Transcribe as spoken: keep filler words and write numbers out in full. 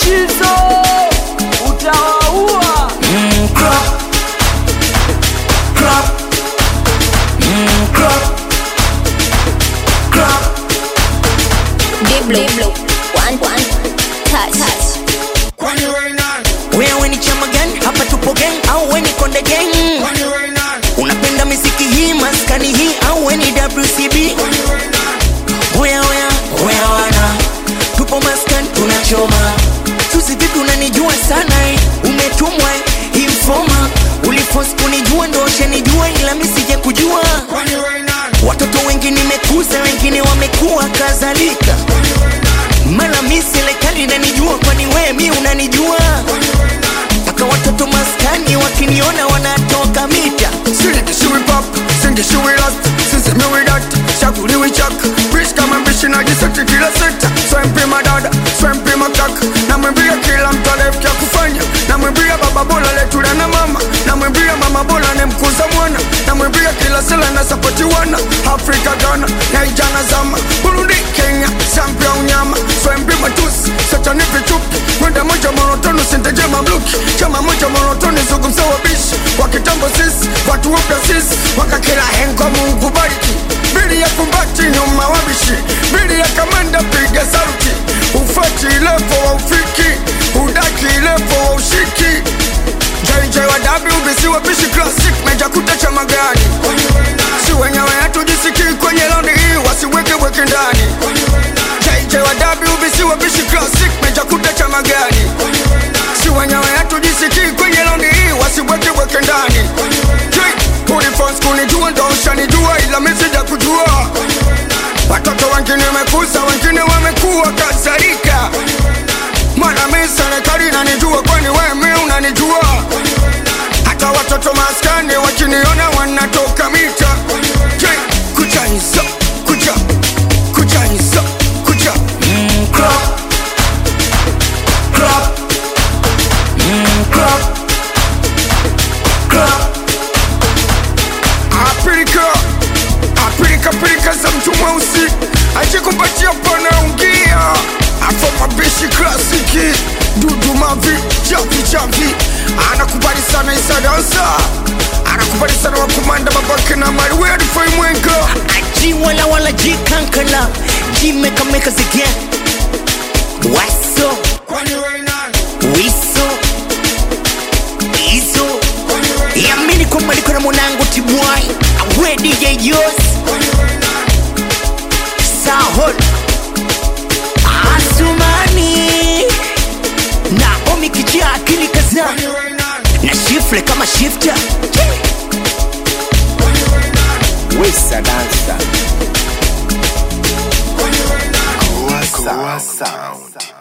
Jizo utawaua. Mm, crop crop mm, crop crop Big blue, big blue. One, one, touch, touch. Kwani wewe nani? wewe ni chama gani? Hapa tupo gang au wewe ni konde gang? Kwani wewe nani? Unapenda muziki hii maskani hii au wewe ni W C B? Kwani wewe nani? Oya oya oya wana, tupo maskani tunachoma. Susi vipi unanijua sana eh? Umetumwa eh? Informa uliforce kunijua ndo ushanijua ila mimi sije kujua. Kwani wewe nani? Watoto wengi nimekuza wengine wamekuwa kadhalika. Kwani wewe nani? Mala mimi serikali inanijua kwani wewe mimi unanijua? Kwani wewe nani? Paka watoto maskani wakiniona wanatoka mita. Siliki shiwi pop, singi shiwi last. Sisi miwi dat, shakuliwi chak. Rich kama mbishi na jisati kila sekta. Swempi madada, swempi makak. Na mwembia kila mtalef kia kufanya. Na mwembia baba bola letula na mama. Na mwembia mama bola ne mkuza mwana. Na mwembia kila sela na sapoti wana. Afrika Ghana, Naijana zama. Burundi, Kenya, Zambia unyama. Swempi matusi, sacha ni vichupi. Mwenda moja monotonu sinteje mamluki. Chama moja monotonu zugu msawa bishi. Wakitambo sisi, watu wapya sisi. Wakakila hengo Mungu bariki. Bili ya kumbati nyuma wabishi. Bili ya kamanda piga sauti. Ufati lepo wa ufiki. Udaki lepo wa ushiki. J J wa W B C wabishi classic. Meja kutacha magani. Si wenyewe hatujisiki kwenye landi hii. Wasiweke weke ndani. J J wa W B C wabishi classic. Meja kutacha magani. Si wenyewe hatujisiki kwenye landi hii. Wasiweke weke ndani. Uniforms kunijua ndo ushanijua ila mimi sija kujua. Watoto wengine wamekuza wengine wamekuwa kadhalika. Mwana mimi serikali inanijua kwani wewe mimi unanijua. Hata watoto maskani wakiniona wanatoka mita. Je, kucha hizo, kucha, kucha hizo, kucha. Mm, crop crop mm, crop crop Apirika, apirika pirika za mtu mweusi. Ajikumpatia pana ungia. Afo mabishi klasiki. Dudu mavi, javi javi. Anakubali sana isa dansa. Anakubali sana wakumanda babake na mali. Where the fame mwenga. G wala wala G kankala G meka meka zige Waso Kwani wewe nani? Wiso Iso Kwani wewe ya mini kwa maliko na mwanangu T-Boy Awe D J Yos Kwani wewe nani? Sahol Asumani Na omi kijia akili kaza Kwani wewe nani? Na shifle kama shifter Kwani wewe nani? Wesa dansa. Kwani wewe nani? Goa sound.